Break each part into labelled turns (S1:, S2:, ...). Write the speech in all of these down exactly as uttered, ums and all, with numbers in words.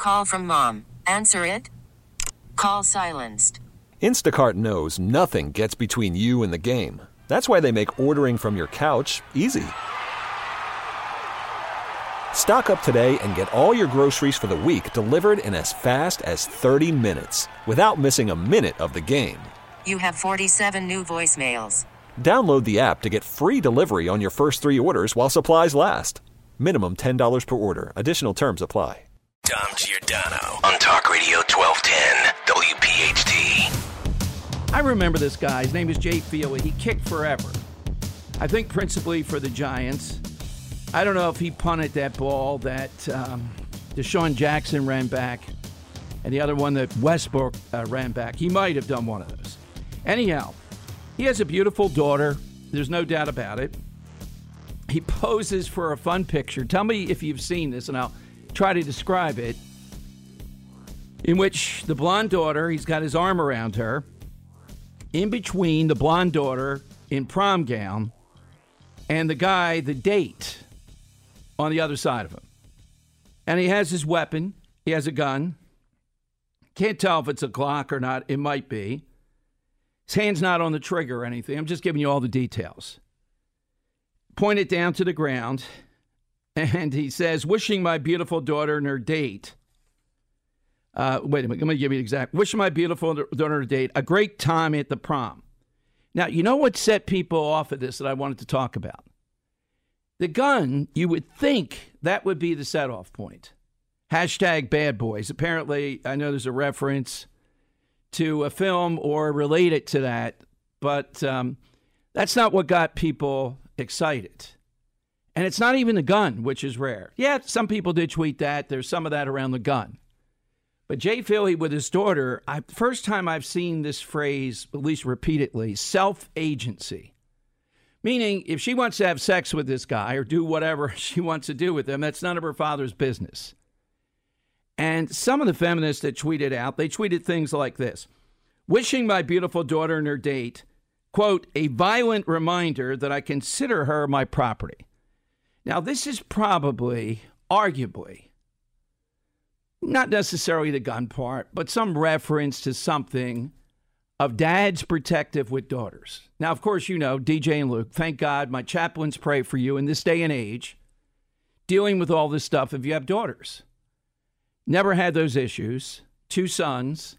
S1: Call from mom. Answer it. Call silenced.
S2: Instacart knows nothing gets between you and the game. That's why they make ordering from your couch easy. Stock up today and get all your groceries for the week delivered in as fast as thirty minutes without missing a minute of the game.
S1: You have forty-seven new voicemails.
S2: Download the app to get free delivery on your first three orders while supplies last. Minimum ten dollars per order. Additional terms apply.
S3: Dom Giordano on Talk Radio twelve ten W P H T.
S4: I remember this guy. His name is Jay Feely. He kicked forever. I think principally for the Giants. I don't know if he punted that ball that um, Deshaun Jackson ran back and the other one that Westbrook uh, ran back. He might have done one of those. Anyhow, he has a beautiful daughter. There's no doubt about it. He poses for a fun picture. Tell me if you've seen this, and I'll try to describe it, in which the blonde daughter, he's got his arm around her, in between the blonde daughter in prom gown and the guy, the date, on the other side of him. And he has his weapon. He has a gun. Can't tell if it's a Glock or not. It might be. His hand's not on the trigger or anything. I'm just giving you all the details. Point it down to the ground. And he says, wishing my beautiful daughter and her date. Uh, wait a minute. Let me give you the exact. Wishing my beautiful daughter and her date a great time at the prom. Now, you know what set people off of this that I wanted to talk about? The gun, you would think that would be the set-off point. Hashtag bad boys. Apparently, I know there's a reference to a film or related to that, but um, that's not what got people excited. And it's not even the gun, which is rare. Yeah, some people did tweet that. There's some of that around the gun. But Jay Feely with his daughter, I, first time I've seen this phrase, at least repeatedly, self-agency. Meaning, if she wants to have sex with this guy or do whatever she wants to do with him, that's none of her father's business. And some of the feminists that tweeted out, they tweeted things like this. Wishing my beautiful daughter and her date, quote, a violent reminder that I consider her my property. Now, this is probably, arguably, not necessarily the gun part, but some reference to something of dads protective with daughters. Now, of course, you know, D J and Luke, thank God my chaplains pray for you in this day and age, dealing with all this stuff if you have daughters. Never had those issues. Two sons.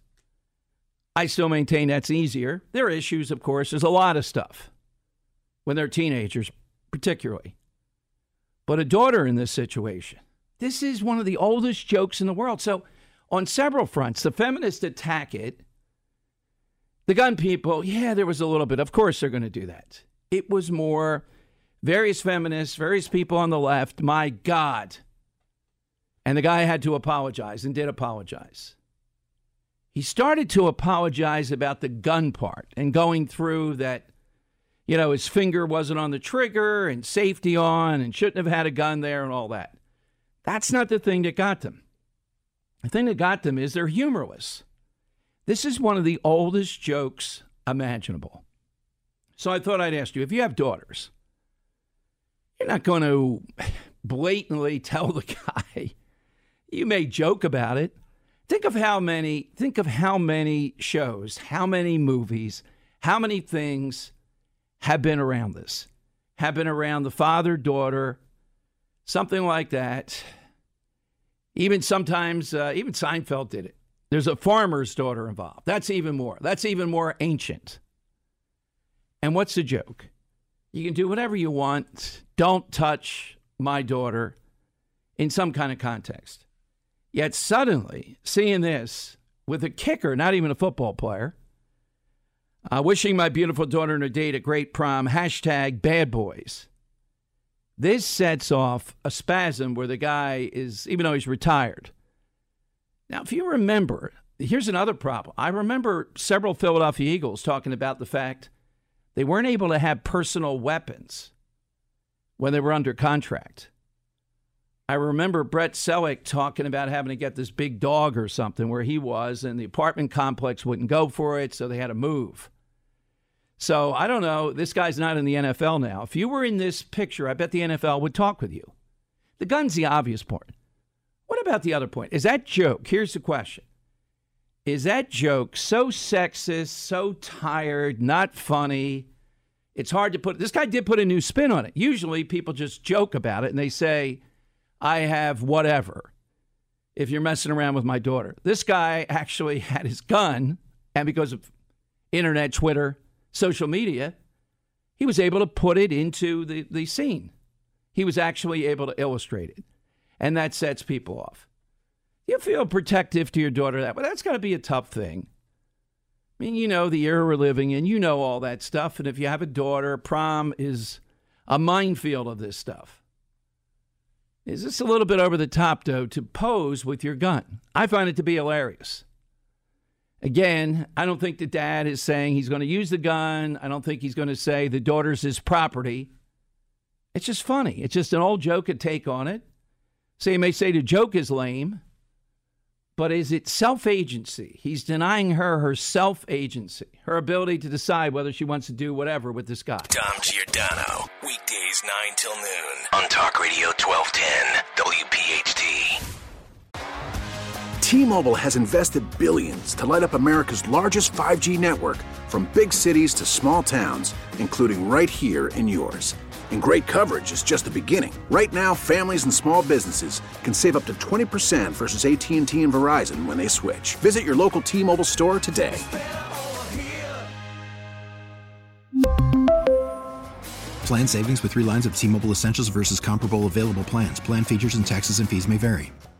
S4: I still maintain that's easier. There are issues, of course. There's a lot of stuff when they're teenagers, particularly. But a daughter in this situation, this is one of the oldest jokes in the world. So on several fronts, the feminists attack it. The gun people, yeah, there was a little bit. Of course they're going to do that. It was more various feminists, various people on the left. My God. And the guy had to apologize and did apologize. He started to apologize about the gun part and going through that, you know, his finger wasn't on the trigger and safety on and shouldn't have had a gun there and all that. That's not the thing that got them. The thing that got them is they're humorless. This is one of the oldest jokes imaginable. So I thought I'd ask you, if you have daughters, you're not going to blatantly tell the guy. You may joke about it. Think of how many, think of how many shows, how many movies, how many things have been around this, have been around the father, daughter, something like that. Even sometimes, uh, even Seinfeld did it. There's a farmer's daughter involved. That's even more. That's even more ancient. And what's the joke? You can do whatever you want. Don't touch my daughter in some kind of context. Yet suddenly, seeing this with a kicker, not even a football player, uh, wishing my beautiful daughter and her date a great prom, hashtag bad boys. This sets off a spasm where the guy is, even though he's retired. Now, if you remember, here's another problem. I remember several Philadelphia Eagles talking about the fact they weren't able to have personal weapons when they were under contract. I remember Brett Selleck talking about having to get this big dog or something where he was, and the apartment complex wouldn't go for it, so they had to move. So, I don't know. This guy's not in the N F L now. If you were in this picture, I bet the N F L would talk with you. The gun's the obvious part. What about the other point. Is that joke? Here's the question. Is that joke so sexist, so tired, not funny? It's hard to put. This guy did put a new spin on it. Usually people just joke about it and they say, I have whatever if you're messing around with my daughter. This guy actually had his gun, and because of internet, Twitter, social media, he was able to put it into the, the scene. He was actually able to illustrate it. And that sets people off. You feel protective to your daughter that way. That's got to be a tough thing. I mean, you know, the era we're living in, you know all that stuff. And if you have a daughter, prom is a minefield of this stuff. Is this a little bit over the top, though, to pose with your gun? I find it to be hilarious. Again, I don't think the dad is saying he's going to use the gun. I don't think he's going to say the daughter's his property. It's just funny. It's just an old joke, a take on it. So you may say the joke is lame, but is it self-agency? He's denying her her self-agency, her ability to decide whether she wants to do whatever with this guy.
S3: Dom Giordano, weekdays nine till noon on Talk Radio twelve ten W P H T.
S5: T-Mobile has invested billions to light up America's largest five G network, from big cities to small towns, including right here in yours. And great coverage is just the beginning. Right now, families and small businesses can save up to twenty percent versus A T and T and Verizon when they switch. Visit your local T-Mobile store today.
S6: Plan savings with three lines of T-Mobile Essentials versus comparable available plans. Plan features and taxes and fees may vary.